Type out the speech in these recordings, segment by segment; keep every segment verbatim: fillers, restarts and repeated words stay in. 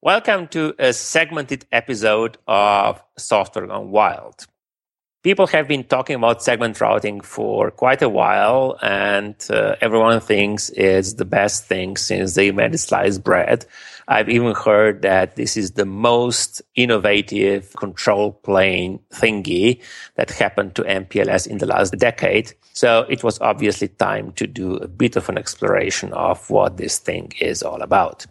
Welcome to a segmented episode of Software Gone Wild. People have been talking about segment routing for quite a while, and uh, everyone thinks it's the best thing since they invented sliced bread. I've even heard that this is the most innovative control plane thingy that happened to M P L S in the last decade. So it was obviously time to do a bit of an exploration of what this thing is all about.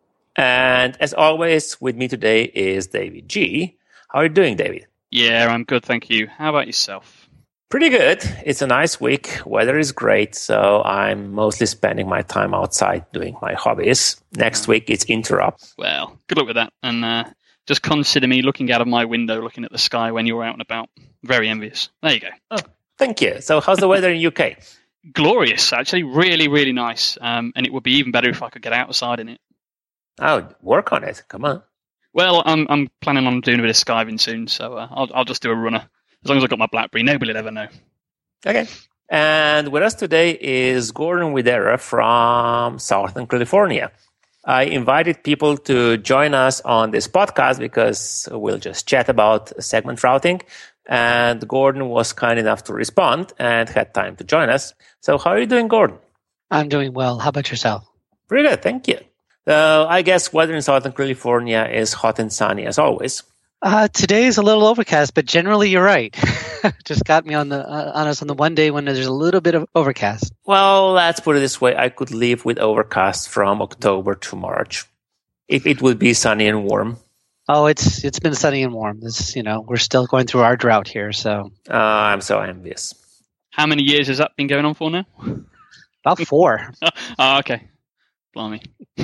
And as always, with me today is David G. How are you doing, David? Yeah, I'm good, thank you. How about yourself? Pretty good. It's a nice week. Weather is great, so I'm mostly spending my time outside doing my hobbies. Next week, it's Interop. Well, good luck with that. And uh, just consider me looking out of my window, looking at the sky when you're out and about. Very envious. There you go. Oh, thank you. So how's the weather in U K? Glorious, actually. Really, really nice. Um, and it would be even better if I could get outside in it. Oh, work on it. Come on. Well, I'm I'm planning on doing a bit of skiving soon, so uh, I'll I'll just do a runner. As long as I've got my BlackBerry, nobody will ever know. Okay. And with us today is Gordon Widera from Southern California. I invited people to join us on this podcast because we'll just chat about segment routing. And Gordon was kind enough to respond and had time to join us. So how are you doing, Gordon? I'm doing well. How about yourself? Pretty good, thank you. So I guess weather in Southern California is hot and sunny as always. Uh, today is a little overcast, but generally you're right. Just got me on the uh, on us on the one day when there's a little bit of overcast. Well, let's put it this way. I could live with overcast from October to March if it would be sunny and warm. Oh, it's it's been sunny and warm. This, you know, we're still going through our drought here, so. Uh, I'm so envious. How many years has that been going on for now? About four. Oh, okay. Blimey.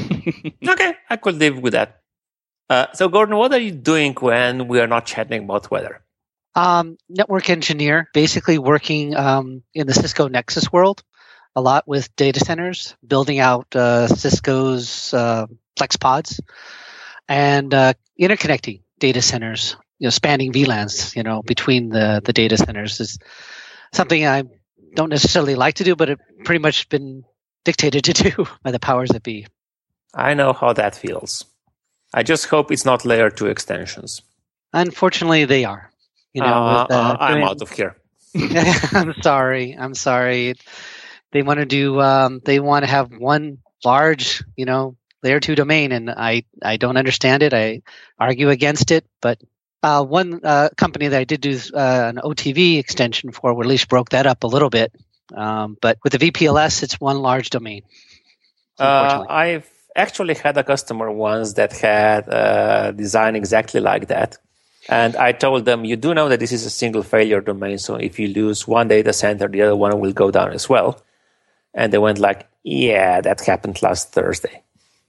Okay, I could live with that. Uh, so, Gordon, what are you doing when we are not chatting about weather? Um, network engineer, basically working um, in the Cisco Nexus world, a lot with data centers, building out uh, Cisco's uh, FlexPods, and uh, interconnecting data centers, you know, spanning V LANs, you know, between the, the data centers is something I don't necessarily like to do, but it pretty much been dictated to do by the powers that be. I know how that feels. I just hope it's not layer two extensions. Unfortunately, they are. You know, uh, with, uh, uh, I'm doing... out of here. I'm sorry. I'm sorry. They want to do. Um, they want to have one large, you know, layer two domain, and I, I don't understand it. I argue against it. But uh, one uh, company that I did do uh, an O T V extension for, or at least broke that up a little bit. Um, but with the V P L S, it's one large domain. Uh, I've actually had a customer once that had a design exactly like that. And I told them, you do know that this is a single failure domain. So if you lose one data center, the other one will go down as well. And they went like, yeah, that happened last Thursday.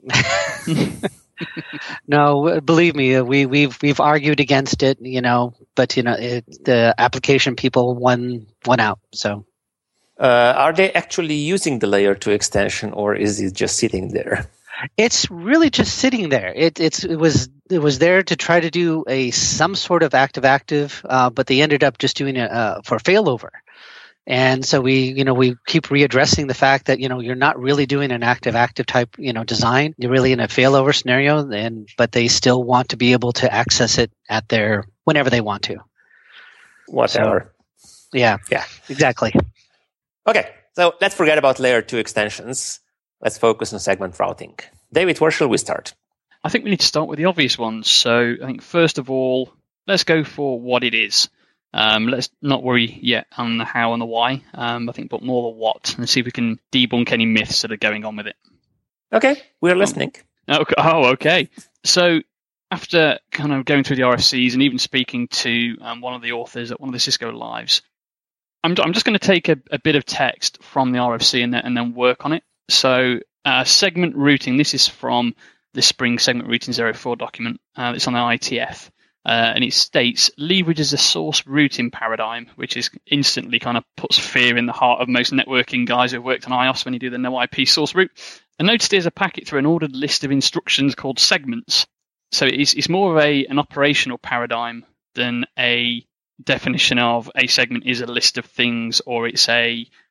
No, believe me, we, we've we've argued against it, you know, but, you know, it, the application people won, won out, so. Uh, are they actually using the layer two extension, or is it just sitting there? It's really just sitting there. It it's it was it was there to try to do a some sort of active active, uh, but they ended up just doing it uh, for failover. And so we you know we keep readdressing the fact that you know you're not really doing an active active type you know design. You're really in a failover scenario, and but they still want to be able to access it at their whenever they want to. Whatever. So, yeah. Yeah. Exactly. Okay, so let's forget about layer two extensions. Let's focus on segment routing. David, where shall we start? I think we need to start with the obvious ones. So I think first of all, let's go for what it is. Um, let's not worry yet on the how and the why. Um, I think, but more the what, and see if we can debunk any myths that are going on with it. Okay, we're listening. Um, okay. Oh, okay. So after kind of going through the R F Cs and even speaking to um, one of the authors at one of the Cisco Lives, I'm, I'm just going to take a, a bit of text from the R F C and then, and then work on it. So uh, segment routing, this is from the Spring Segment Routing zero four document. Uh, it's on the I T F. Uh, and it states, leverages a source routing paradigm, which is instantly kind of puts fear in the heart of most networking guys who have worked on I O S when you do the no I P source route. A node steers a packet through an ordered list of instructions called segments. So it's, it's more of a an operational paradigm than a definition of a segment is a list of things or it's a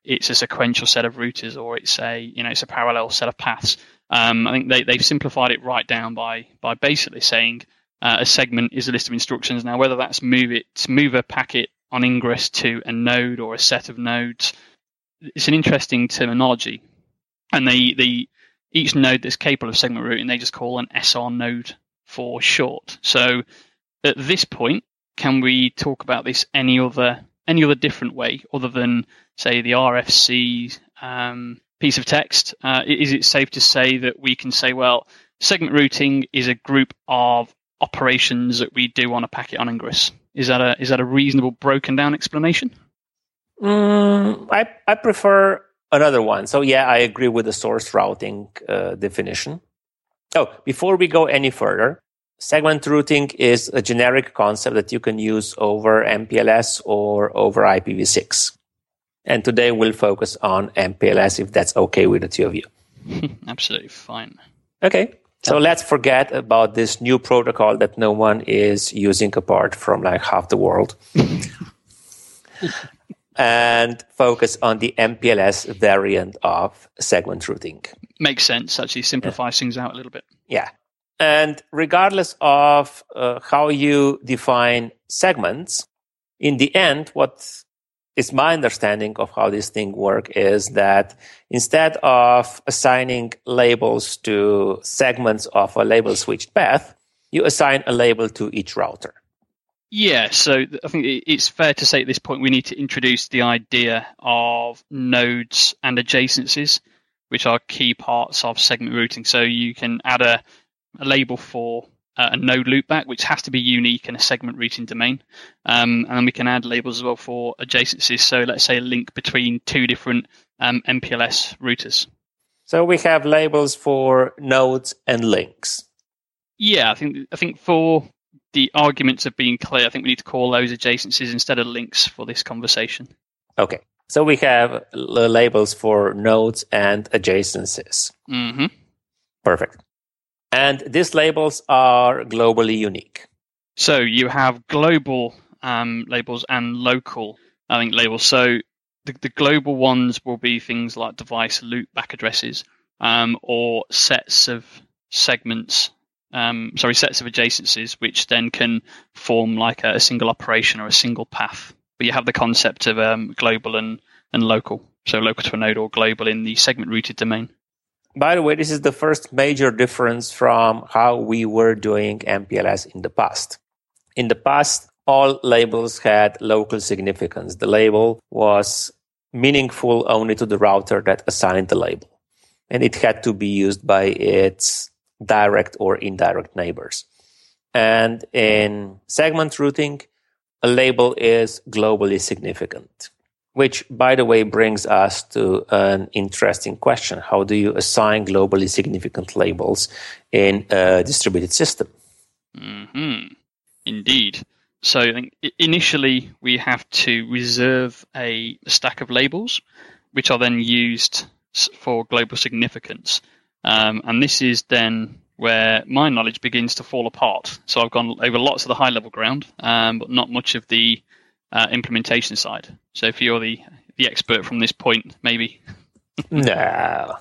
it's a sequential set of routers or it's a you know it's a parallel set of paths. Um, I think they they've simplified it right down by by basically saying uh, a segment is a list of instructions. Now, whether that's move it move a packet on ingress to a node or a set of nodes, it's an interesting terminology. And they they each node that's capable of segment routing, they just call an S R node for short. So at this point, can we talk about this any other any other different way other than, say, the R F C um, piece of text? Uh, is it safe to say that we can say, well, segment routing is a group of operations that we do on a packet on ingress? Is that a is that a reasonable broken down explanation? Mm, I I prefer another one. So yeah, I agree with the source routing uh, definition. Oh, before we go any further, segment routing is a generic concept that you can use over M P L S or over I P v six. And today we'll focus on M P L S, if that's okay with the two of you. Absolutely fine. Okay. So let's forget about this new protocol that no one is using apart from like half the world. And focus on the M P L S variant of segment routing. Makes sense. Actually simplifies yeah. things out a little bit. Yeah. And regardless of uh, how you define segments, in the end, what is my understanding of how this thing works is that instead of assigning labels to segments of a label switched path, you assign a label to each router. Yeah, so I think it's fair to say at this point we need to introduce the idea of nodes and adjacencies, which are key parts of segment routing. So you can add a, a label for a node loopback, which has to be unique in a segment routing domain. Um, and then we can add labels as well for adjacencies. So let's say a link between two different um, M P L S routers. So we have labels for nodes and links. Yeah, I think I think for the arguments of being clear, I think we need to call those adjacencies instead of links for this conversation. Okay. So we have labels for nodes and adjacencies. Mm-hmm. Perfect. And these labels are globally unique. So you have global um, labels and local, I think, labels. So the, the global ones will be things like device loopback addresses um, or sets of segments, um, sorry, sets of adjacencies, which then can form like a, a single operation or a single path. But you have the concept of um, global and, and local. So local to a node or global in the segment routed domain. By the way, this is the first major difference from how we were doing M P L S in the past. In the past, all labels had local significance. The label was meaningful only to the router that assigned the label, and it had to be used by its direct or indirect neighbors. And in segment routing, a label is globally significant. Which, by the way, brings us to an interesting question. How do you assign globally significant labels in a distributed system? Mm-hmm. Indeed. So I think initially we have to reserve a stack of labels, which are then used for global significance. Um, and this is then where my knowledge begins to fall apart. So I've gone over lots of the high-level ground, um, but not much of the Uh, implementation side. So if you're the, the expert from this point, maybe. No.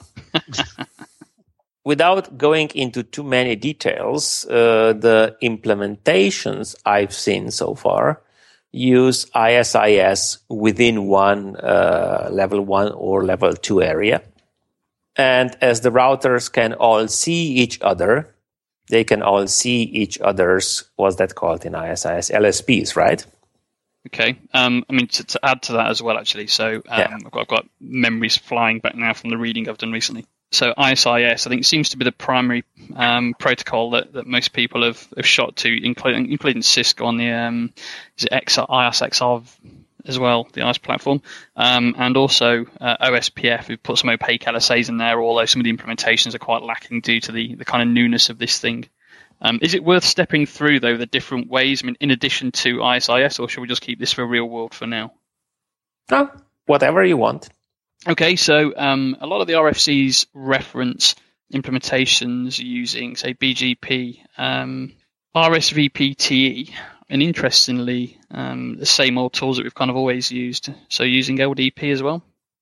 Without going into too many details, uh, the implementations I've seen so far use I S I S within one uh, level one or level two area. And as the routers can all see each other, they can all see each other's, what's that called in I S I S? L S Ps, right? Okay. Um, I mean, to, to add to that as well, actually. So um, yeah. I've, got, I've got memories flying back now from the reading I've done recently. So I S I S, I think, seems to be the primary um, protocol that, that most people have, have shot to, including including Cisco on the um, is it X R, I S X R as well, the I S platform, um, and also uh, O S P F, who've put some opaque L S As in there, although some of the implementations are quite lacking due to the, the kind of newness of this thing. Um, is it worth stepping through, though, the different ways, I mean, in addition to I S I S, or should we just keep this for real world for now? Oh, whatever you want. Okay, so um, a lot of the R F Cs reference implementations using, say, B G P, um, R S V P T E, and interestingly, um, the same old tools that we've kind of always used, so using L D P as well.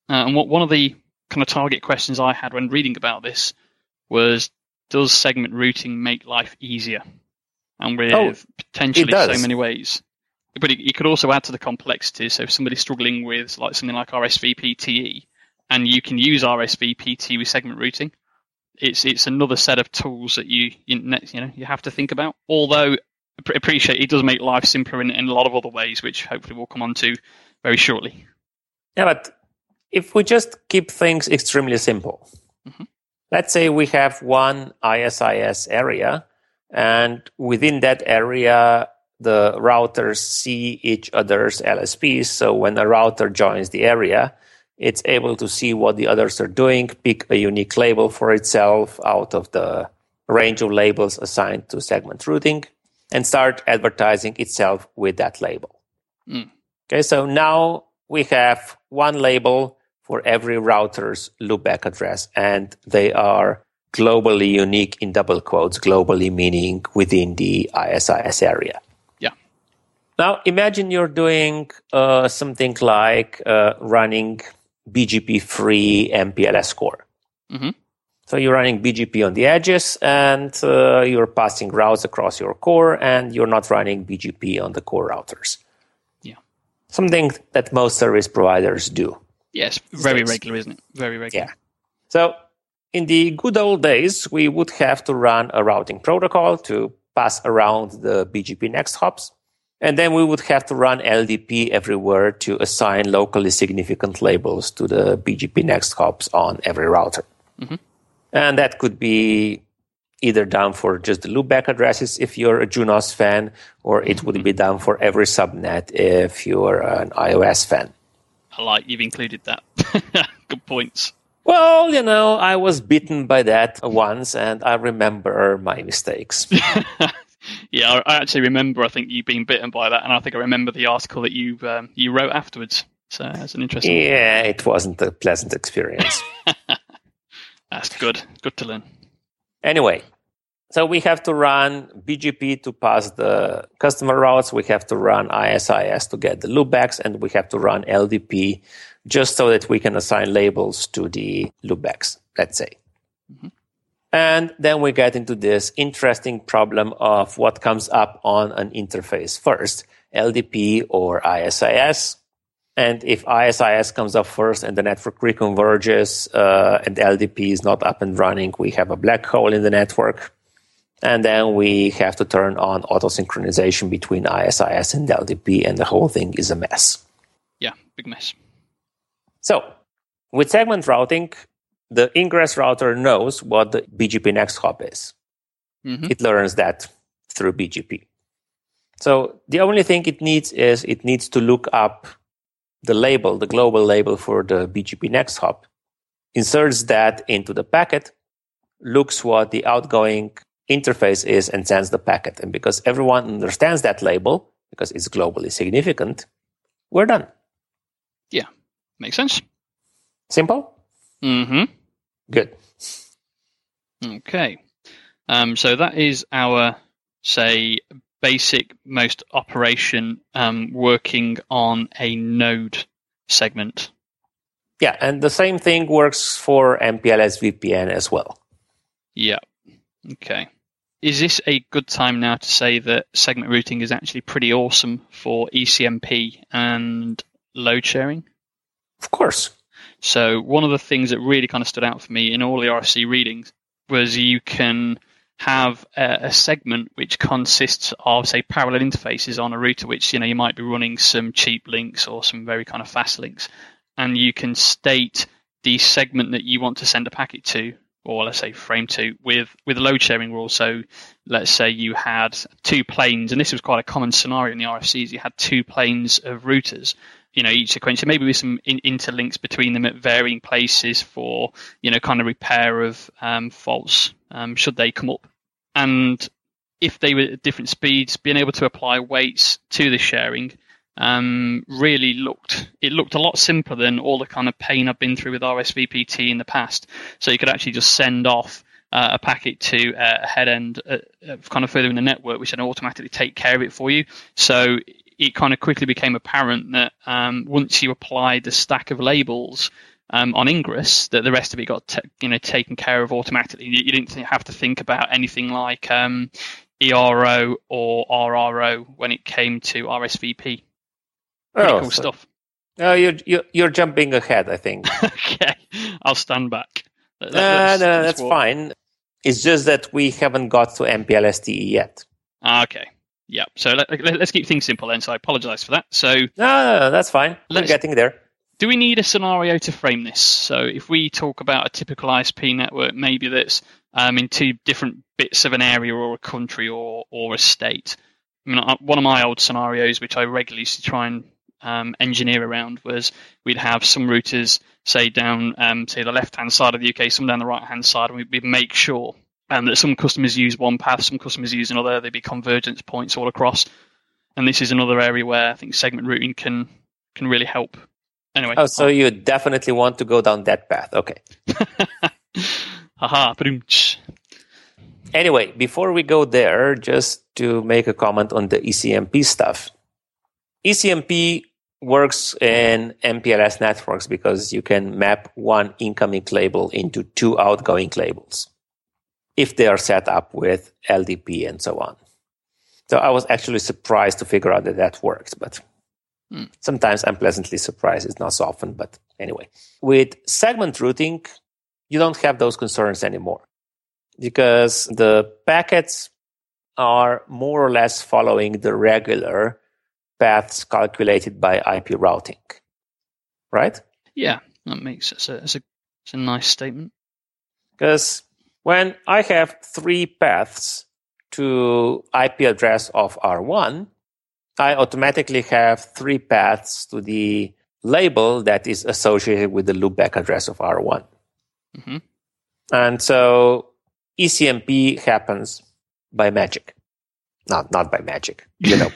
Uh, and what, one of the kind of target questions I had when reading about this was, does segment routing make life easier? And with Oh, potentially so many ways. But it, it could also add to the complexity. So if somebody's struggling with like something like R S V P T E, and you can use R S V P T E with segment routing, it's it's another set of tools that you you, you know you have to think about. Although I appreciate it does make life simpler in, in a lot of other ways, which hopefully we'll come on to very shortly. Yeah, but if we just keep things extremely simple, mm-hmm. let's say we have one I S I S area, and within that area, the routers see each other's L S Ps. So when a router joins the area, it's able to see what the others are doing, pick a unique label for itself out of the range of labels assigned to segment routing, and start advertising itself with that label. Mm. Okay, so now we have one label for every router's loopback address, and they are globally unique in double quotes, globally meaning within the I S I S area. Yeah. Now imagine you're doing uh, something like uh, running B G P-free M P L S core. Mm-hmm. So you're running B G P on the edges, and uh, you're passing routes across your core, and you're not running B G P on the core routers. Yeah. Something that most service providers do. Yes, very regular, isn't it? Very regular. Yeah. So in the good old days, we would have to run a routing protocol to pass around the B G P next hops. And then we would have to run L D P everywhere to assign locally significant labels to the B G P next hops on every router. Mm-hmm. And that could be either done for just the loopback addresses if you're a Junos fan, or it would be done for every subnet if you're an iOS fan. I like you've included that. Good points. Well, you know, I was bitten by that once, and I remember my mistakes. Yeah, I actually remember, I think, you being bitten by that, and I think I remember the article that you um, you wrote afterwards. So that's an interesting Yeah, it wasn't a pleasant experience. That's good. Good to learn. Anyway, so we have to run B G P to pass the customer routes. We have to run I S I S to get the loopbacks, and we have to run L D P just so that we can assign labels to the loopbacks, let's say. Mm-hmm. And then we get into this interesting problem of what comes up on an interface first, L D P or I S I S. And if I S I S comes up first and the network reconverges uh, and L D P is not up and running, we have a black hole in the network. And then we have to turn on auto-synchronization between I S I S and L D P, and the whole thing is a mess. Yeah, big mess. So with segment routing, the ingress router knows what the B G P next hop is. Mm-hmm. It learns that through B G P. So the only thing it needs is it needs to look up the label, the global label for the B G P next hop, inserts that into the packet, looks what the outgoing interface is, and sends the packet. And because everyone understands that label, because it's globally significant, we're done. Yeah, makes sense. Simple? Mm-hmm. Good. Okay. Um, so that is our, say, basic most operation um, working on a node segment. Yeah, and the same thing works for M P L S V P N as well. Yeah. Okay. Is this a good time now to say that segment routing is actually pretty awesome for E C M P and load sharing? Of course. So one of the things that really kind of stood out for me in all the R F C readings was you can have a, a segment which consists of, say, parallel interfaces on a router, which, you know, you might be running some cheap links or some very kind of fast links, and you can state the segment that you want to send a packet to, or let's say frame to, with with load sharing rules. So let's say you had two planes, and this was quite a common scenario in the R F Cs. You had two planes of routers, you know, each sequential, maybe with some in, interlinks between them at varying places for, you know, kind of repair of um, faults um, should they come up. And if they were at different speeds, being able to apply weights to the sharing um, really looked, it looked a lot simpler than all the kind of pain I've been through with R S V P T in the past. So you could actually just send off uh, a packet to a head end uh, kind of further in the network, which then automatically take care of it for you. So it kind of quickly became apparent that um, once you applied the stack of labels um, on Ingress that the rest of it got t- you know taken care of automatically. You, you didn't have to think about anything like um, E R O or R R O when it came to R S V P. Pretty oh, cool so, stuff. No, you're, you're you're jumping ahead, I think. Okay, I'll stand back. Let, no, let's, no, let's that's walk. fine. It's just that we haven't got to M P L S T E yet. Ah, okay. Yeah. So let, let, let's keep things simple then. So I apologise for that. So No, no, no, that's fine. We're Let's- getting there. do we need a scenario to frame this? So if we talk about a typical I S P network, maybe that's um, in two different bits of an area or a country or or a state. I mean, one of my old scenarios, which I regularly used to try and um, engineer around, was we'd have some routers, say down, um, say the left-hand side of the U K, some down the right-hand side, and we'd, we'd make sure um, that some customers use one path, some customers use another. There'd be convergence points all across. And this is another area where I think segment routing can can really help. Anyway. Oh, so you definitely want to go down that path. Okay. Haha, ba-doom-tsh. Anyway, before we go there, just to make a comment on the E C M P stuff. E C M P works in M P L S networks because you can map one incoming label into two outgoing labels if they are set up with L D P and so on. So I was actually surprised to figure out that that worked, but hmm. sometimes I'm pleasantly surprised. It's not so often, but anyway. With segment routing, you don't have those concerns anymore because the packets are more or less following the regular paths calculated by I P routing, right? Yeah, that makes it's a, it's a, it's a nice statement. Because when I have three paths to I P address of R one, I automatically have three paths to the label that is associated with the loopback address of R one. Mm-hmm. And so E C M P happens by magic. Not not by magic, you know.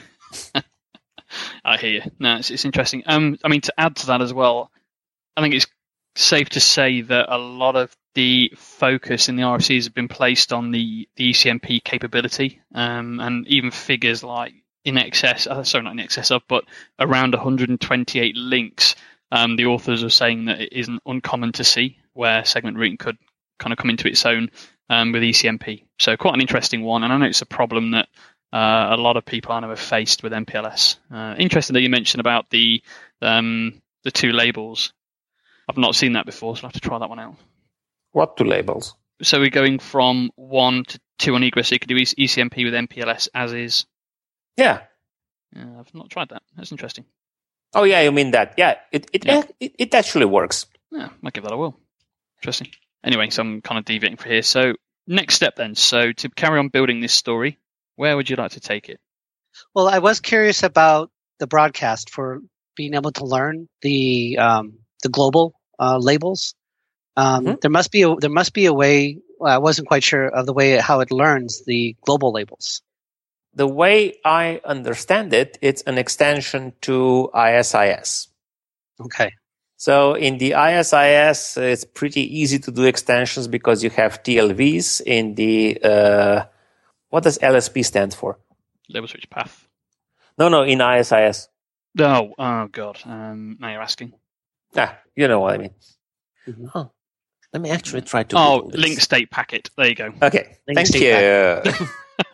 I hear you. No, it's, it's interesting. Um, I mean, to add to that as well, I think it's safe to say that a lot of the focus in the R F Cs has been placed on the, the E C M P capability, um, and even figures like in excess, uh, sorry, not in excess of, but around one hundred twenty-eight links. Um, the authors are saying that it isn't uncommon to see where segment routing could kind of come into its own um, with E C M P. So quite an interesting one, and I know it's a problem that Uh, a lot of people I know have faced with M P L S. Uh, interesting that you mentioned about the um, the two labels. I've not seen that before, so I'll have to try that one out. What two labels? So we're going from one to two on egress, so you could do E C M P with M P L S as is. Yeah. Uh, I've not tried that. That's interesting. Oh, yeah, you mean that. Yeah, it it, Yeah. it, it actually works. Yeah, might give that a whirl. Interesting. Anyway, so I'm kind of deviating from here. So next step then. So to carry on building this story, where would you like to take it? Well, I was curious about the broadcast for being able to learn the um, the global uh, labels. Um, mm-hmm. There must be a, there must be a way. Well, I wasn't quite sure of the way how it learns the global labels. The way I understand it, it's an extension to I S I S. Okay. So in the I S I S, it's pretty easy to do extensions because you have T L Vs in the. Uh, what does L S P stand for? Label switch path. No, no, in I S I S. Oh, oh God. Um, now you're asking. Ah, you know what I mean. Mm-hmm. Huh. Let me actually try to. Oh, link state packet. There you go. Okay, link thank state you.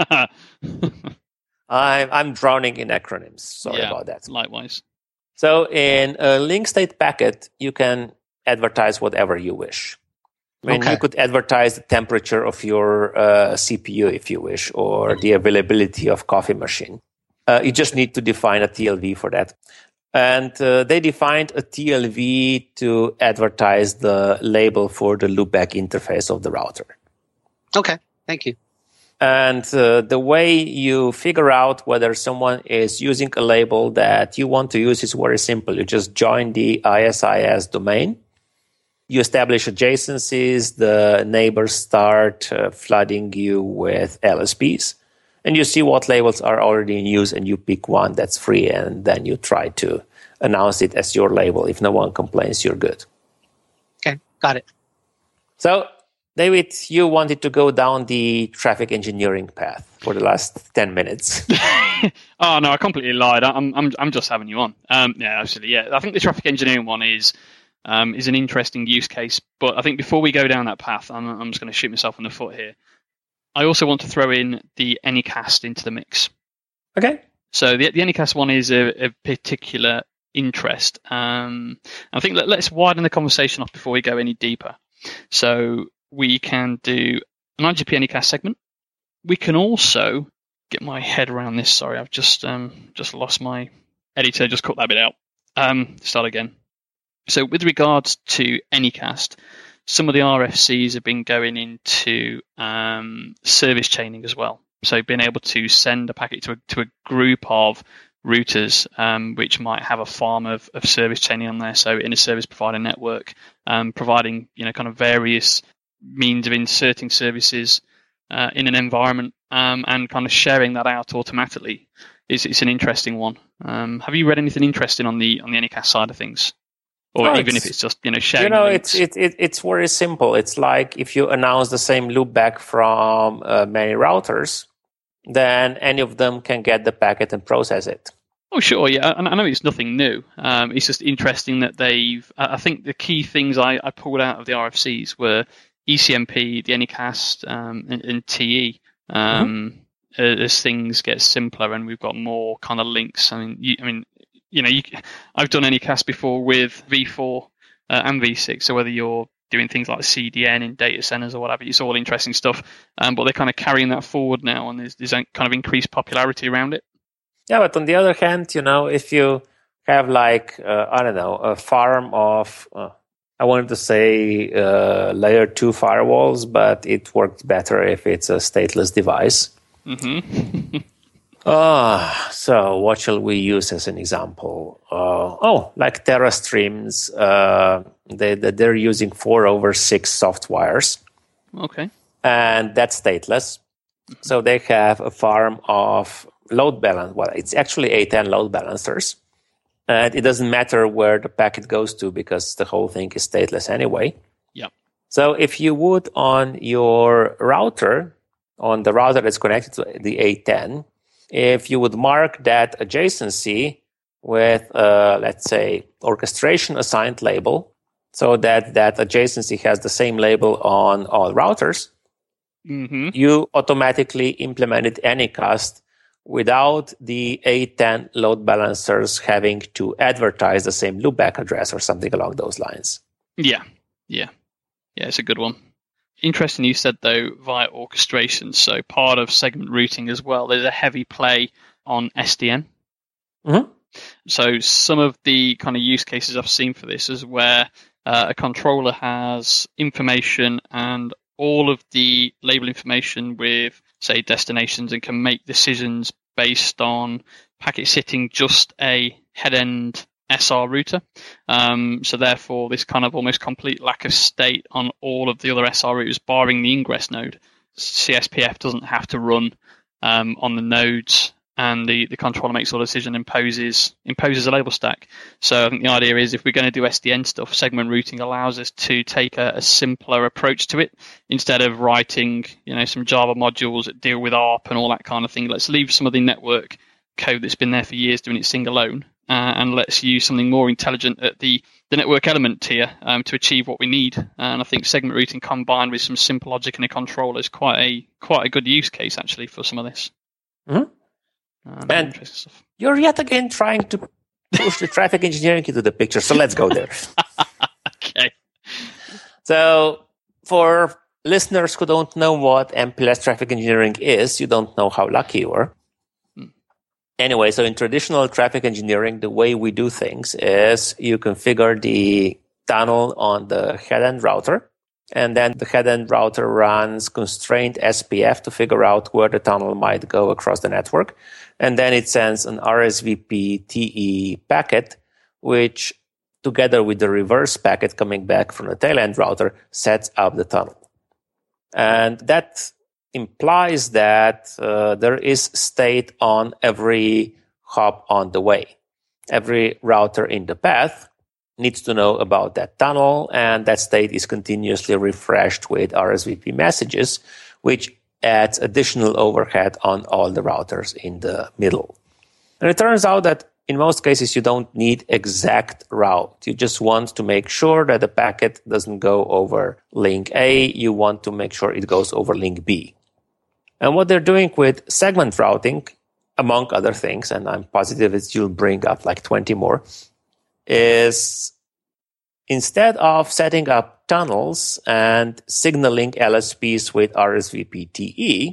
I'm I'm drowning in acronyms. Sorry yeah, about that. Likewise. So in a link state packet, you can advertise whatever you wish. I mean, okay. you could advertise the temperature of your uh, C P U if you wish, or the availability of coffee machine. Uh, you just need to define a T L V for that. And uh, they defined a T L V to advertise the label for the loopback interface of the router. Okay, thank you. And uh, the way you figure out whether someone is using a label that you want to use is very simple. You just join the I S I S domain. You establish adjacencies. The neighbors start uh, flooding you with L S Ps. And you see what labels are already in use, and you pick one that's free, and then you try to announce it as your label. If no one complains, you're good. Okay, got it. So, David, you wanted to go down the traffic engineering path for the last ten minutes. Oh no, I completely lied. I'm I'm I'm just having you on. Um, yeah, absolutely. Yeah, I think the traffic engineering one is um, is an interesting use case. But I think before we go down that path, I'm, I'm just going to shoot myself in the foot here. I also want to throw in the Anycast into the mix. Okay. So the, the Anycast one is a, a particular interest. Um, I think let, let's widen the conversation off before we go any deeper. So we can do an I G P Anycast segment. We can also get my head around this. Sorry, I've just um, just lost my editor. Just cut that bit out. Um, start again. So with regards to Anycast, some of the R F Cs have been going into um, service chaining as well. So being able to send a packet to a, to a group of routers, um, which might have a farm of, of service chaining on there. So in a service provider network, um, providing you know kind of various means of inserting services uh, in an environment um, and kind of sharing that out automatically is it's an interesting one. Um, have you read anything interesting on the on the Anycast side of things? Or no, even if it's just, you know, sharing You know, links. it's it, it, it's very simple. It's like if you announce the same loopback from uh, many routers, then any of them can get the packet and process it. Oh, sure, yeah. I, I know it's nothing new. Um, it's just interesting that they've... I think the key things I, I pulled out of the R F Cs were E C M P, the Anycast, um, and, and T E. Um, mm-hmm. As things get simpler and we've got more kind of links. I mean, you, I mean, you know, you, I've done Anycast before with V four uh, and V six. So whether you're doing things like C D N in data centers or whatever, it's all interesting stuff. Um, but they're kind of carrying that forward now, and there's, there's kind of increased popularity around it. Yeah, but on the other hand, you know, if you have like uh, I don't know a farm of uh, I wanted to say uh, layer two firewalls, but it works better if it's a stateless device. Mm-hmm. Ah, uh, so what shall we use as an example? Uh, oh, like TerraStreams, uh, they, they're using four over six soft wires. Okay. And that's stateless. So they have a farm of load balance. Well, it's actually A ten load balancers. And it doesn't matter where the packet goes to because the whole thing is stateless anyway. Yep. So if you would on your router, on the router that's connected to the A ten, if you would mark that adjacency with, uh, let's say, orchestration assigned label, so that that adjacency has the same label on all routers, mm-hmm. you automatically implemented Anycast without the A ten load balancers having to advertise the same loopback address or something along those lines. Yeah, yeah. Yeah, it's a good one. Interesting you said, though, via orchestration. So part of segment routing as well, there's a heavy play on S D N. Mm-hmm. So some of the kind of use cases I've seen for this is where uh, a controller has information and all of the label information with, say, destinations and can make decisions based on packet sitting just a head-end S R router. Um, so therefore, this kind of almost complete lack of state on all of the other S R routers, barring the ingress node. C S P F doesn't have to run um, on the nodes, and the, the controller makes all the decision and imposes, imposes a label stack. So I think the idea is if we're going to do S D N stuff, segment routing allows us to take a, a simpler approach to it instead of writing, you know, some Java modules that deal with A R P and all that kind of thing. Let's leave some of the network code that's been there for years doing its thing alone. Uh, and let's use something more intelligent at the, the network element tier um, to achieve what we need. And I think segment routing combined with some simple logic in a controller is quite a quite a good use case actually for some of this. Mm-hmm. Um, and you're yet again trying to push the traffic engineering into the picture, so let's go there. Okay. So for listeners who don't know what M P L S traffic engineering is, you don't know how lucky you are. Anyway, so in traditional traffic engineering, the way we do things is you configure the tunnel on the head-end router, and then the head-end router runs constrained S P F to figure out where the tunnel might go across the network, and then it sends an R S V P T E packet, which together with the reverse packet coming back from the tail-end router sets up the tunnel. And that implies that uh, there is state on every hop on the way. Every router in the path needs to know about that tunnel, and that state is continuously refreshed with R S V P messages, which adds additional overhead on all the routers in the middle. And it turns out that in most cases, you don't need exact route. You just want to make sure that the packet doesn't go over link A. You want to make sure it goes over link B. And what they're doing with segment routing, among other things, and I'm positive that you'll bring up like twenty more, is instead of setting up tunnels and signaling L S Ps with R S V P T E,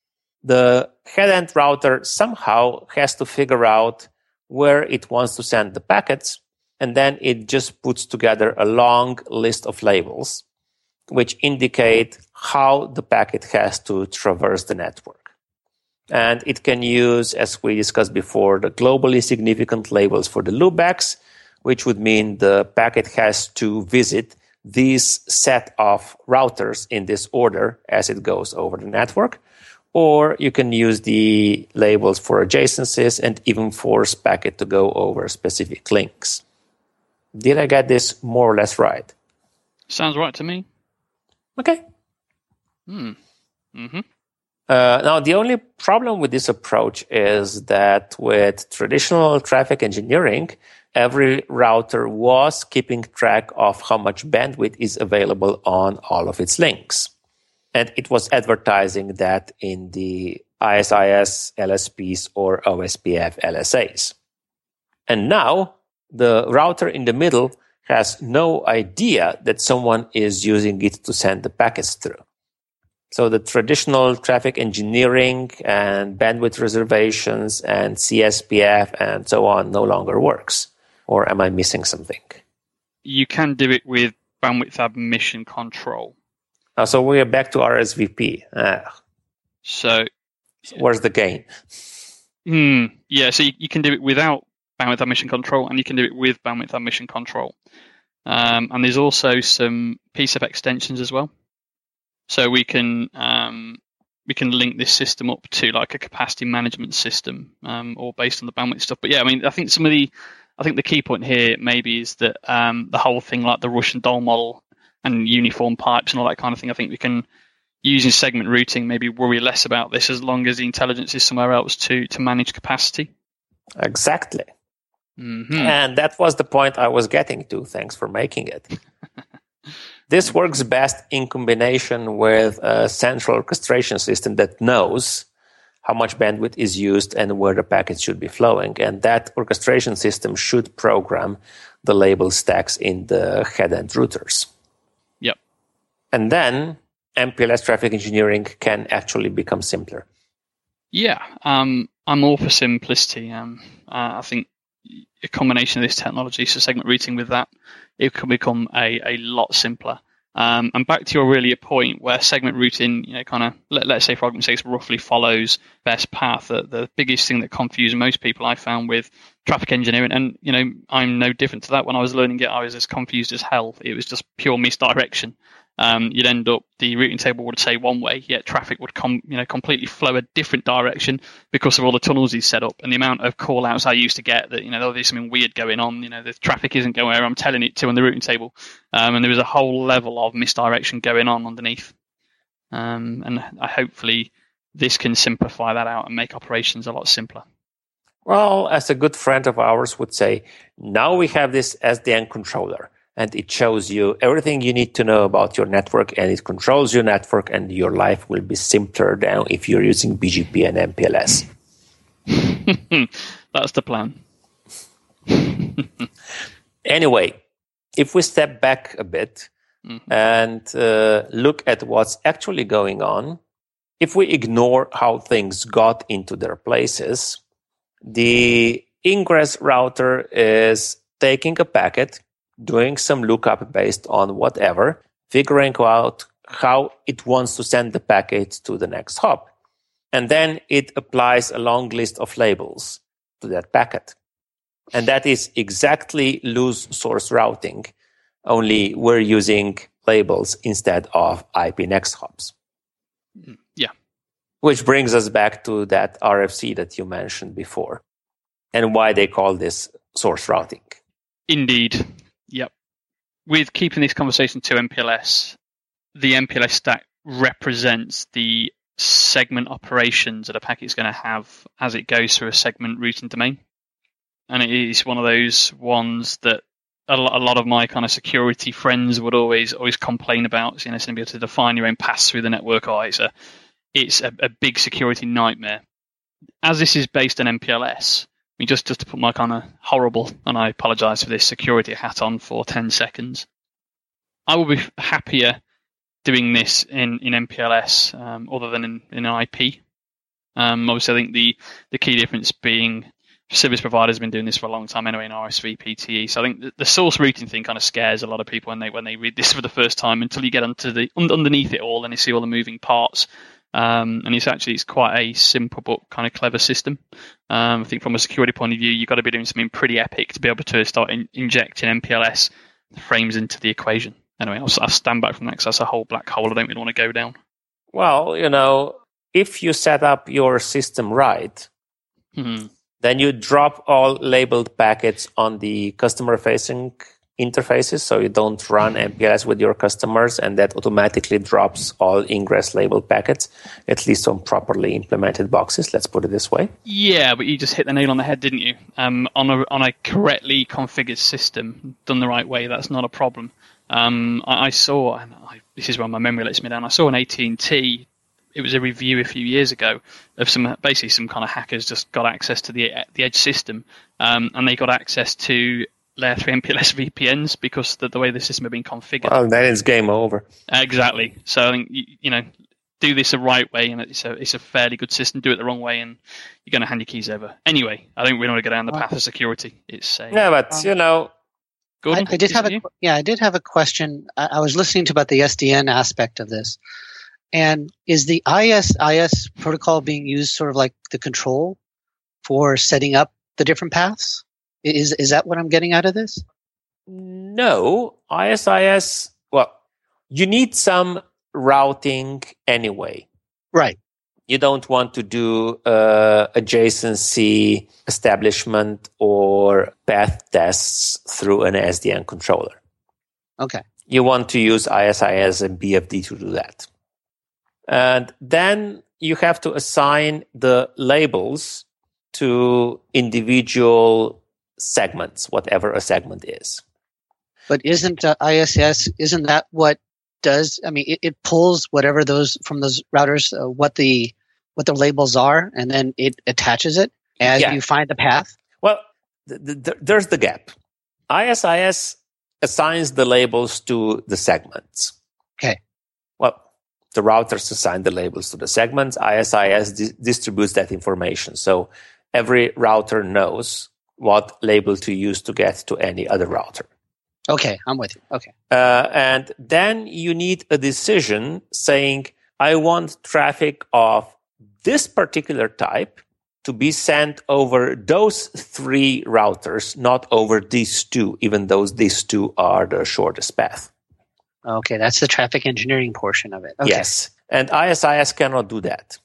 the head-end router somehow has to figure out where it wants to send the packets, and then it just puts together a long list of labels which indicate how the packet has to traverse the network. And it can use, as we discussed before, the globally significant labels for the loopbacks, which would mean the packet has to visit these set of routers in this order as it goes over the network. Or you can use the labels for adjacencies and even force packet to go over specific links. Did I get this more or less right? Sounds right to me. Okay. Hmm. Mm-hmm. Uh, now, the only problem with this approach is that with traditional traffic engineering, every router was keeping track of how much bandwidth is available on all of its links. And it was advertising that in the I S I S L S Ps or O S P F L S As. And now the router in the middle has no idea that someone is using it to send the packets through. So the traditional traffic engineering and bandwidth reservations and C S P F and so on no longer works. Or am I missing something? You can do it with bandwidth admission control. Oh, so we are back to R S V P. Ah. So, so where's the gain? Hmm. Yeah, so you, you can do it without bandwidth admission control, and you can do it with bandwidth admission control. Um, and there's also some P C E P extensions as well. So we can um, we can link this system up to like a capacity management system, um, or based on the bandwidth stuff. But yeah, I mean, I think some of the I think the key point here maybe is that um, the whole thing, like the Russian doll model and uniform pipes and all that kind of thing, I think we can, using segment routing, maybe worry less about this as long as the intelligence is somewhere else to to manage capacity. Exactly. Mm-hmm. And that was the point I was getting to. Thanks for making it. This works best in combination with a central orchestration system that knows how much bandwidth is used and where the packets should be flowing. And that orchestration system should program the label stacks in the head-end routers. Yep. And then M P L S traffic engineering can actually become simpler. Yeah, um, I'm all for simplicity. Um, uh, I think a combination of this technology, so segment routing with that, it can become a, a lot simpler. Um, and back to your earlier point where segment routing, you know, kind of, let, let's say for argument's sake, roughly follows best path. The, the biggest thing that confused most people I found with traffic engineering, and, you know, I'm no different to that. When I was learning it, I was as confused as hell. It was just pure misdirection. Um, you'd end up, the routing table would say one way, yet traffic would com, you know, completely flow a different direction because of all the tunnels he's set up and the amount of call outs I used to get that, you know, there's something weird going on, you know, the traffic isn't going where I'm telling it to on the routing table. Um, and there was a whole level of misdirection going on underneath. Um, and I, hopefully this can simplify that out and make operations a lot simpler. Well, as a good friend of ours would say, now we have this S D N controller. And it shows you everything you need to know about your network, and it controls your network, and your life will be simpler now if you're using B G P and M P L S. That's the plan. Anyway, if we step back a bit mm-hmm. and uh, look at what's actually going on, if we ignore how things got into their places, the ingress router is taking a packet, doing some lookup based on whatever, figuring out how it wants to send the packet to the next hop. And then it applies a long list of labels to that packet. And that is exactly loose source routing, only we're using labels instead of I P next hops. Yeah. Which brings us back to that R F C that you mentioned before and why they call this source routing. Indeed. Yep. With keeping this conversation to M P L S, the M P L S stack represents the segment operations that a packet is going to have as it goes through a segment routing domain. and it is one of those ones that a lot of my kind of security friends would always always complain about. You know, to be able to define your own paths through the network. Oh, it's a it's a, a big security nightmare. As this is based on M P L S, I mean, just just to put my kind of horrible, and I apologise for this, security hat on for ten seconds, I will be happier doing this in, in M P L S um, other than in, in I P. Um, obviously, I think the, the key difference being service providers have been doing this for a long time anyway in R S V P T E. So I think the, the source routing thing kind of scares a lot of people when they when they read this for the first time until you get onto the underneath it all and you see all the moving parts. Um, and it's actually it's quite a simple but kind of clever system. Um, I think from a security point of view, you've got to be doing something pretty epic to be able to start in, injecting M P L S frames into the equation. Anyway, I'll, I'll stand back from that because that's a whole black hole I don't really want to go down. Well, you know, if you set up your system right, mm-hmm. then you drop all labeled packets on the customer-facing interfaces, so you don't run M P L S with your customers, and that automatically drops all ingress labeled packets, at least on properly implemented boxes, let's put it this way. Yeah, but you just hit the nail on the head, didn't you? Um, on a on a correctly configured system, done the right way, that's not a problem. Um, I, I saw, and I, this is where my memory lets me down, I saw an A T and T, it was a review a few years ago of some, basically some kind of hackers just got access to the the Edge system, um, and they got access to layer three M P L S V P Ns because of the, the way the system had been configured. Well, then it's game over. Exactly. So I think, you, you know, do this the right way, and it's a it's a fairly good system. Do it the wrong way, and you're going to hand your keys over. Anyway, I think we don't want to go down the path of security. It's a, yeah, but you know, Gordon, I, I did have a you? yeah, I did have a question. I, I was listening to about the S D N aspect of this, and is the I S I S protocol being used sort of like the control for setting up the different paths? Is is that what I'm getting out of this? No, I S I S. Well, you need some routing anyway. Right. You don't want to do uh, adjacency establishment or path tests through an S D N controller. Okay. You want to use I S I S and B F D to do that. And then you have to assign the labels to individual segments, whatever a segment is. But isn't uh, I S I S, isn't that what does, I mean, it, it pulls whatever those from those routers, uh, what the what the labels are, and then it attaches it as yeah. you find the path? Well, th- th- there's the gap. I S I S assigns the labels to the segments. Okay. Well, the routers assign the labels to the segments. I S I S di- distributes that information. So every router knows what label to use to get to any other router. Okay, I'm with you. Okay. Uh, and then you need a decision saying, I want traffic of this particular type to be sent over those three routers, not over these two, even though these two are the shortest path. Okay, that's the traffic engineering portion of it. Okay. Yes, and I S I S cannot do that.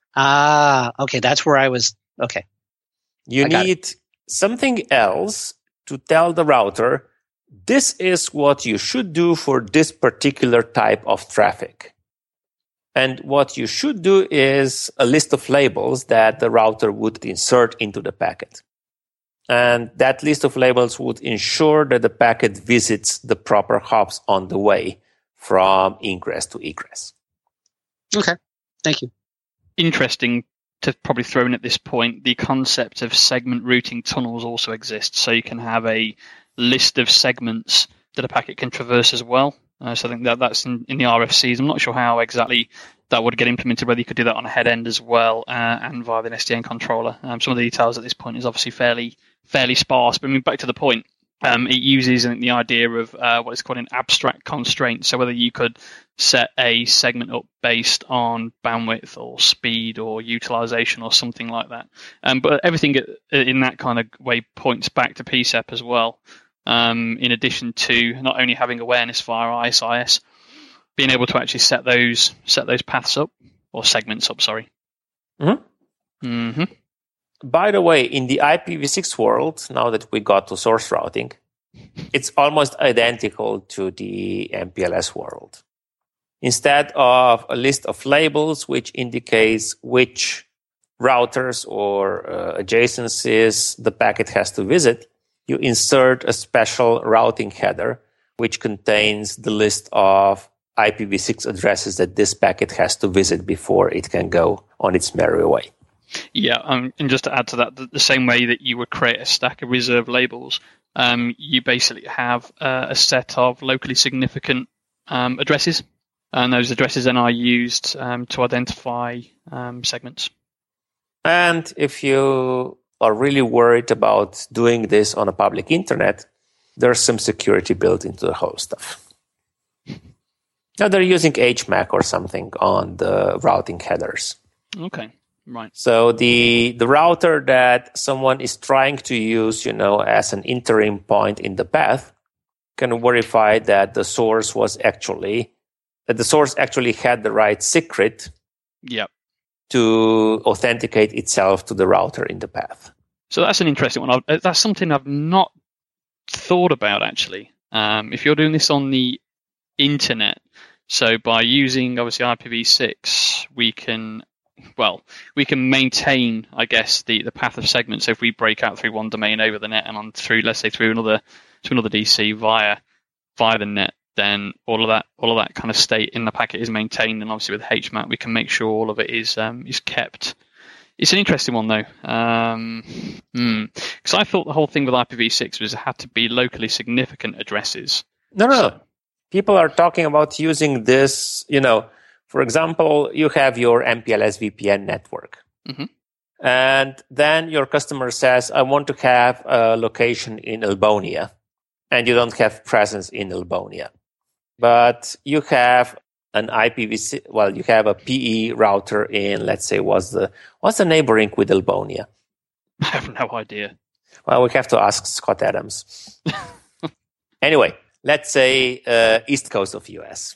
Ah, okay, that's where I was. Okay. You I need something else to tell the router, this is what you should do for this particular type of traffic. And what you should do is a list of labels that the router would insert into the packet. And that list of labels would ensure that the packet visits the proper hops on the way from ingress to egress. Okay, thank you. Interesting to probably throw in at this point, the concept of segment routing tunnels also exists. So you can have a list of segments that a packet can traverse as well. Uh, so I think that that's in, in the R F Cs. I'm not sure how exactly that would get implemented, whether you could do that on a head end as well uh, and via the S D N controller. Um, some of the details at this point is obviously fairly fairly sparse. But I mean, back to the point, um, it uses I think, the idea of uh, what is called an abstract constraint. So whether you could set a segment up based on bandwidth or speed or utilization or something like that. Um, but everything in that kind of way points back to P C E P as well. Um, in addition to not only having awareness via I S I S, being able to actually set those set those paths up or segments up. Sorry. Mm-hmm. Mm-hmm. By the way, in the I P v six world, now that we got to source routing, it's almost identical to the M P L S world. Instead of a list of labels which indicates which routers or uh, adjacencies the packet has to visit, you insert a special routing header which contains the list of I P v six addresses that this packet has to visit before it can go on its merry way. Yeah, um, and just to add to that, the, the same way that you would create a stack of reserved labels, um, you basically have uh, a set of locally significant um, addresses, and those addresses then are used um, to identify um, segments. And if you are really worried about doing this on a public internet, there's some security built into the whole stuff. Now they're using H M A C or something on the routing headers. Okay. Right. So the the router that someone is trying to use, you know, as an interim point in the path, can verify that the source was actually that the source actually had the right secret. Yep. To authenticate itself to the router in the path. So that's an interesting one. I've, that's something I've not thought about actually. Um, if you're doing this on the internet, so by using obviously I P v six, we can. Well, we can maintain, I guess, the, the path of segments. So if we break out through one domain over the net and on through, let's say, through another to another D C via via the net, then all of that all of that kind of state in the packet is maintained. And obviously with H M A C, we can make sure all of it is um, is kept. It's an interesting one though, because um, hmm. I thought the whole thing with I P v six was it had to be locally significant addresses. No, no, so, no. People are talking about using this, you know. For example, you have your M P L S V P N network. Mm-hmm. And then your customer says, I want to have a location in Albonia. And you don't have presence in Albonia. But you have an I P v six, well, you have a P E router in, let's say, what's the, what's the neighboring with Albonia? I have no idea. Well, we have to ask Scott Adams. Anyway, let's say uh, east coast of U S.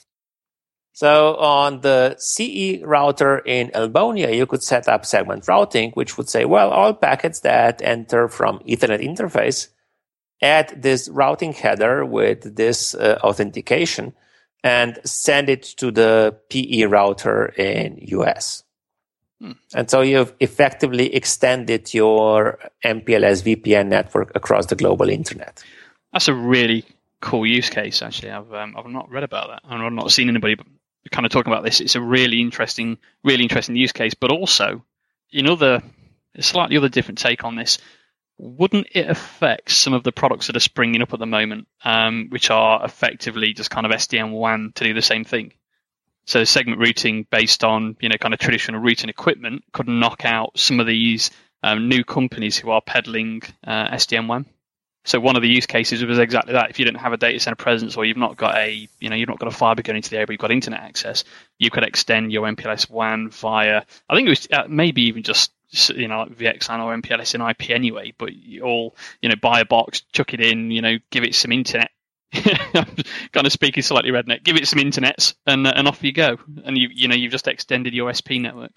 So on the C E router in Albonia, you could set up segment routing, which would say, well, all packets that enter from Ethernet interface add this routing header with this uh, authentication and send it to the P E router in U S. Hmm. And so you've effectively extended your M P L S V P N network across the global internet. That's a really cool use case, actually. I've um, I've not read about that. I've not seen anybody kind of talking about this. It's a really interesting, really interesting use case. But also, in other, a slightly other different take on this, wouldn't it affect some of the products that are springing up at the moment, um, which are effectively just kind of S D WAN to do the same thing? So segment routing based on, you know, kind of traditional routing equipment could knock out some of these um, new companies who are peddling uh, S D WAN. So one of the use cases was exactly that. If you don't have a data center presence, or you've not got a, you know, you've not got a fiber going into the area, but you've got internet access, you could extend your M P L S WAN via, I think it was uh, maybe even just, you know, like V X LAN or M P L S in I P anyway. But you all, you know, buy a box, chuck it in, you know, give it some internet. I'm kind of speaking slightly redneck. Give it some internets, and uh, and off you go. And you, you know, you've just extended your S P network.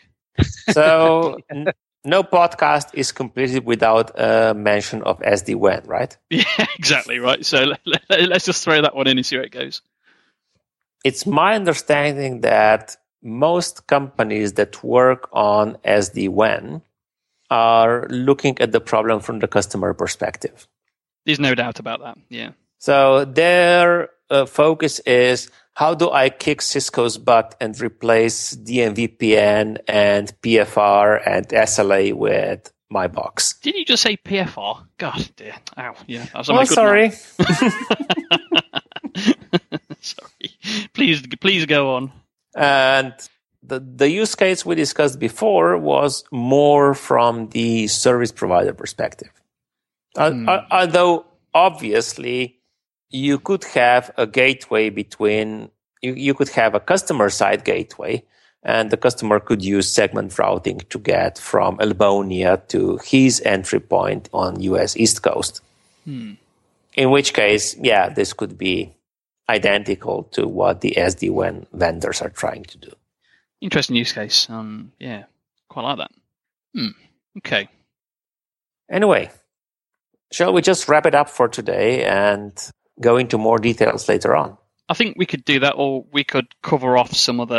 So. No podcast is completed without a mention of S D WAN, right? Yeah, exactly right. So let, let, let's just throw that one in and see where it goes. It's my understanding that most companies that work on S D WAN are looking at the problem from the customer perspective. There's no doubt about that, yeah. So their uh, focus is, how do I kick Cisco's butt and replace D M V P N and P F R and S L A with my box? Did you just say P F R? God dear. Ow. Yeah. That was oh, sorry. Sorry. Please, please go on. And the, the use case we discussed before was more from the service provider perspective. Mm. Uh, although, obviously, you could have a gateway between, you, you could have a customer-side gateway, and the customer could use segment routing to get from Albonia to his entry point on U S East Coast. Hmm. In which case, yeah, this could be identical to what the S D WAN vendors are trying to do. Interesting use case. Um, yeah, quite like that. Hmm. Okay. Anyway, shall we just wrap it up for today and go into more details later on? I think we could do that, or we could cover off some of the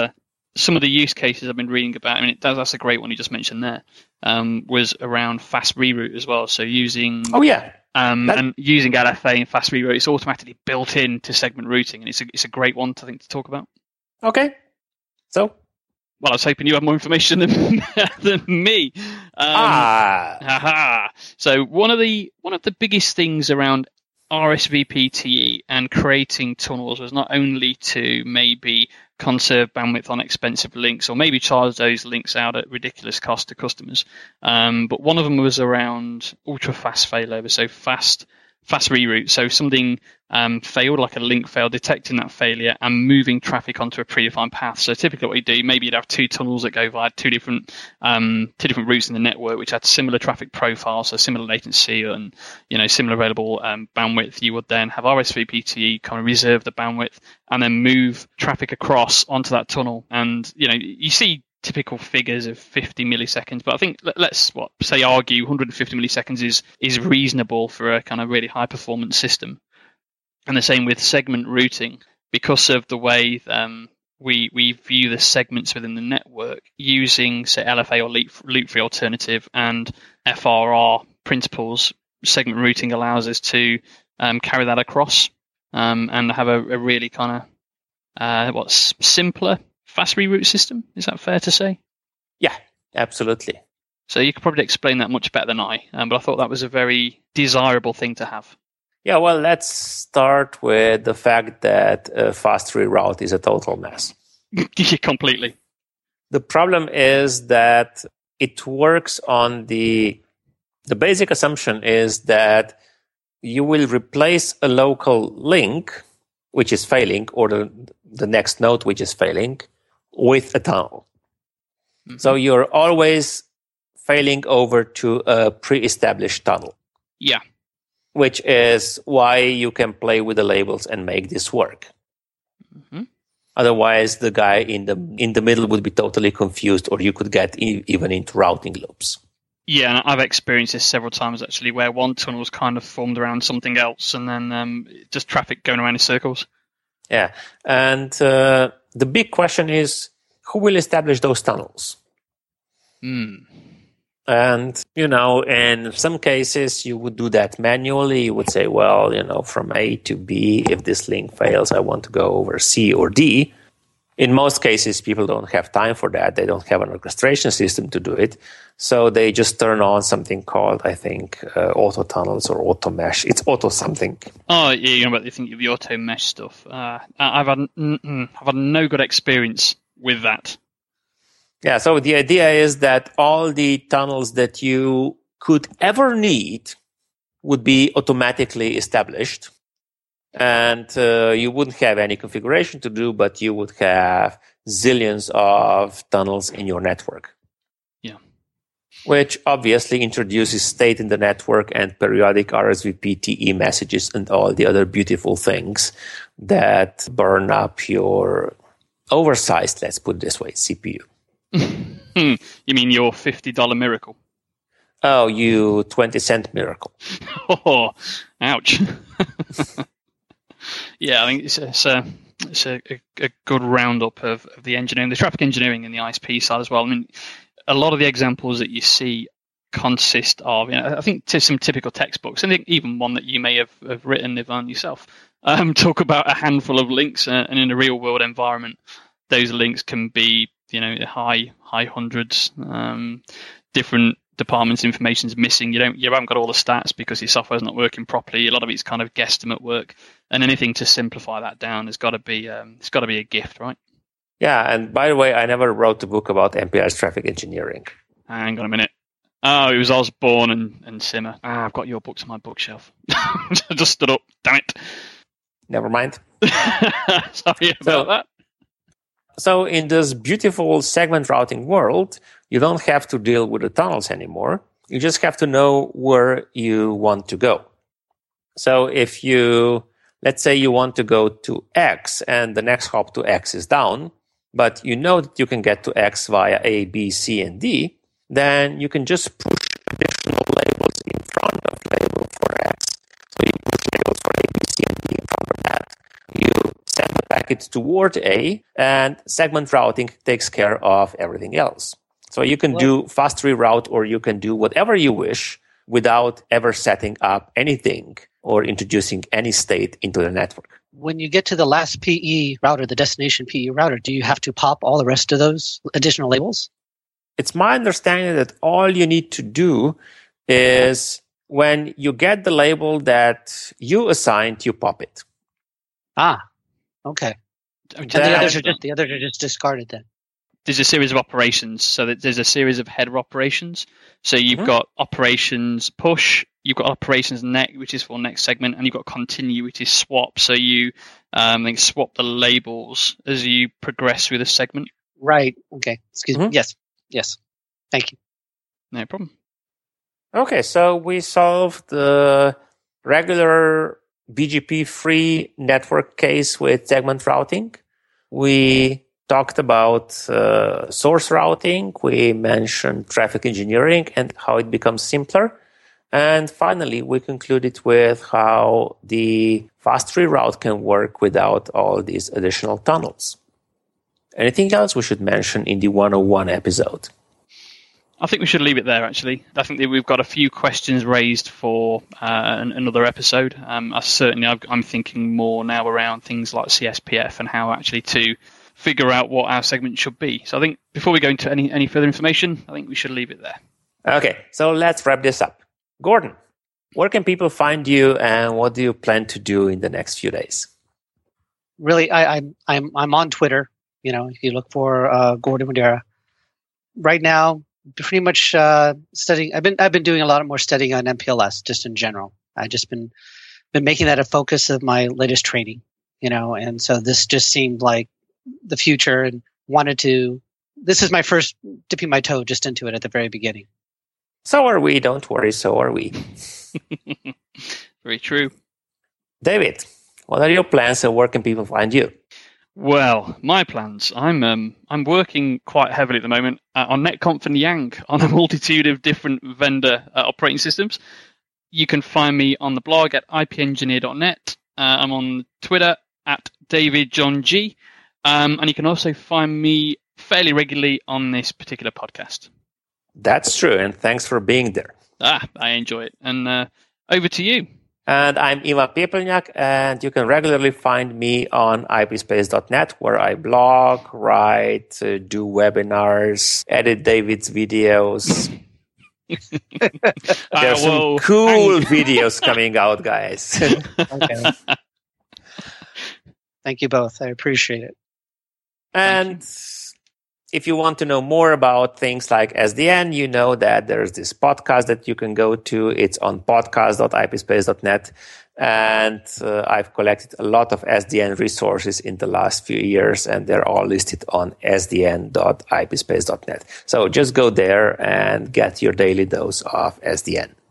some of the use cases I've been reading about, I mean, it, that's a great one you just mentioned there, um, was around fast reroute as well. So using oh yeah, um, that... and using L F A and fast reroute, it's automatically built into segment routing, and it's a it's a great one to I think to talk about. Okay, so. Well, I was hoping you had more information than, than me. Um, ah. Aha. So one of the one of the biggest things around R S V P T E and creating tunnels was not only to maybe conserve bandwidth on expensive links or maybe charge those links out at ridiculous cost to customers, um, but one of them was around ultra fast failover, so fast fast reroute. So something um, failed, like a link failed, detecting that failure and moving traffic onto a predefined path. So typically what you do, maybe you'd have two tunnels that go via two different um, two different routes in the network, which had similar traffic profiles, so similar latency and you know similar available um, bandwidth. You would then have R S V P T E kind of reserve the bandwidth and then move traffic across onto that tunnel. And you know you see typical figures of fifty milliseconds, but I think let's what say argue one hundred fifty milliseconds is is reasonable for a kind of really high performance system. And the same with segment routing, because of the way um, we we view the segments within the network using say L F A or loop free alternative and F R R principles. Segment routing allows us to um, carry that across um, and have a, a really kind of uh, what's simpler fast reroute system. Is that fair to say? Yeah, absolutely. So you could probably explain that much better than I, um, but I thought that was a very desirable thing to have. Yeah, well, let's start with the fact that uh, fast reroute is a total mess. Completely. The problem is that it works on the the basic assumption is that you will replace a local link, which is failing, or the, the next node, which is failing, with a tunnel. Mm-hmm. So you're always failing over to a pre-established tunnel. Yeah. Which is why you can play with the labels and make this work. Mm-hmm. Otherwise, the guy in the in the middle would be totally confused, or you could get e- even into routing loops. Yeah, and I've experienced this several times actually, where one tunnel was kind of formed around something else, and then um, just traffic going around in circles. Yeah, and uh, the big question is, who will establish those tunnels? Hmm. And, you know, in some cases, you would do that manually. You would say, well, you know, from A to B, if this link fails, I want to go over C or D. In most cases, people don't have time for that. They don't have an orchestration system to do it. So they just turn on something called, I think, uh, auto tunnels or auto mesh. It's auto something. Oh, yeah, you know about the thing, the auto mesh stuff. Uh, I've had, I've had no good experience with that. Yeah, so the idea is that all the tunnels that you could ever need would be automatically established. And uh, you wouldn't have any configuration to do, but you would have zillions of tunnels in your network. Yeah. Which obviously introduces state in the network and periodic R S V P T E messages and all the other beautiful things that burn up your oversized, let's put it this way, C P U. You mean your fifty dollars miracle? Oh, you twenty cent miracle. Oh, ouch. Yeah, I think it's, it's, a, it's a, a good roundup of, of the engineering, the traffic engineering and the I S P side as well. I mean, a lot of the examples that you see consist of, you know, I think to some typical textbooks, and even one that you may have, have written, Ivan, yourself, um, talk about a handful of links, uh, and in a real world environment, those links can be, you know, high high hundreds, um, different departments' information's missing. You don't, you haven't got all the stats because your software's not working properly. A lot of it's kind of guesstimate work, and anything to simplify that down has got to be, um, it's got to be a gift, right? Yeah, and by the way, I never wrote a book about M P R's traffic engineering. Hang on a minute. Oh, it was Osborne and, and Simmer. Ah, I've got your books on my bookshelf. I just stood up. Damn it. Never mind. Sorry about so, that. So in this beautiful segment routing world, you don't have to deal with the tunnels anymore. You just have to know where you want to go. So if you, let's say you want to go to X and the next hop to X is down, but you know that you can get to X via A, B, C, and D, then you can just push additional labels in front of label for X. So you push labels for A, B, C, and D in front of that. You send the packet packet toward A, and segment routing takes care of everything else. So you can do fast reroute, or you can do whatever you wish without ever setting up anything or introducing any state into the network. When you get to the last P E router, the destination P E router, do you have to pop all the rest of those additional labels? It's my understanding that all you need to do is when you get the label that you assigned, you pop it. Ah, okay. And the others are just the others are just discarded then. There's a series of operations. So that there's a series of header operations. So you've mm-hmm. got operations push, you've got operations next, which is for next segment, and you've got continue, which is swap. So you um, like swap the labels as you progress through the segment. Right. Okay. Excuse mm-hmm. me. Yes. Yes. Thank you. No problem. Okay, so we solved the regular B G P-free network case with segment routing. We talked about uh, source routing. We mentioned traffic engineering and how it becomes simpler. And finally, we concluded with how the fast reroute can work without all these additional tunnels. Anything else we should mention in the one oh one episode? I think we should leave it there, actually. I think that we've got a few questions raised for uh, another episode. Um, I certainly, I've, I'm thinking more now around things like C S P F and how actually to figure out what our segment should be. So I think before we go into any, any further information, I think we should leave it there. Okay, so let's wrap this up. Gordon, where can people find you, and what do you plan to do in the next few days? Really, I, I'm I'm I'm on Twitter. You know, if you look for uh, Gordon Madera. Right now, pretty much uh, studying. I've been I've been doing a lot more studying on M P L S just in general. I've just been been making that a focus of my latest training. You know, and so this just seemed like the future, and wanted to. This is my first dipping my toe just into it at the very beginning. So are we. Don't worry. So are we. Very true. David, what are your plans, and where can people find you? Well, my plans. I'm um, I'm working quite heavily at the moment uh, on NetConf and Yang on a multitude of different vendor uh, operating systems. You can find me on the blog at I P engineer dot net. Uh, I'm on Twitter at David John G. Um, and you can also find me fairly regularly on this particular podcast. That's true, and thanks for being there. Ah, I enjoy it. And uh, over to you. And I'm Ivan Pepelnyak, and you can regularly find me on I P space dot net, where I blog, write, uh, do webinars, edit David's videos. There's uh, well, some cool I'm... videos coming out, guys. Okay. Thank you both. I appreciate it. And if you want to know more about things like S D N, you know that there's this podcast that you can go to. It's on podcast dot I P space dot net. And uh, I've collected a lot of S D N resources in the last few years, and they're all listed on S D N dot I P space dot net. So just go there and get your daily dose of S D N.